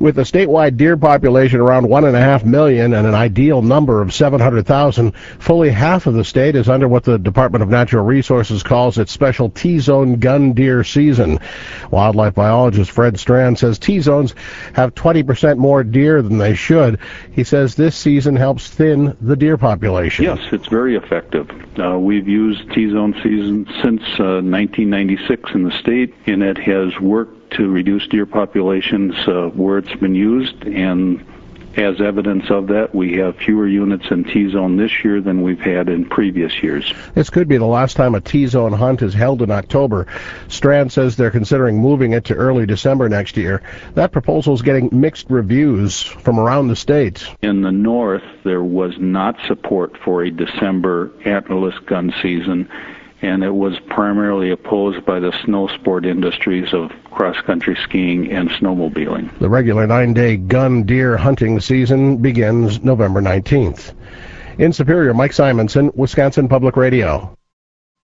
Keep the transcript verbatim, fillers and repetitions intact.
With a statewide deer population around one and a half million and an ideal number of seven hundred thousand, fully half of the state is under what the Department of Natural Resources calls its special T-zone gun deer season. Wildlife biologist Fred Strand says T-zones have twenty percent more deer than they should. He says this season helps thin the deer population. Yes, it's very effective. Uh, we've used T-zone season since uh, nineteen ninety-six in the state, and it has worked to reduce deer populations uh, where it's been used, and as evidence of that, we have fewer units in T-zone this year than we've had in previous years. This could be the last time a T-zone hunt is held in October. Strand says they're considering moving it to early December next year. That proposal is getting mixed reviews from around the state. In the north, there was not support for a December antlerless gun season, and it was primarily opposed by the snow sport industries of cross-country skiing and snowmobiling. The regular nine-day gun deer hunting season begins November nineteenth. In Superior, Mike Simonson, Wisconsin Public Radio.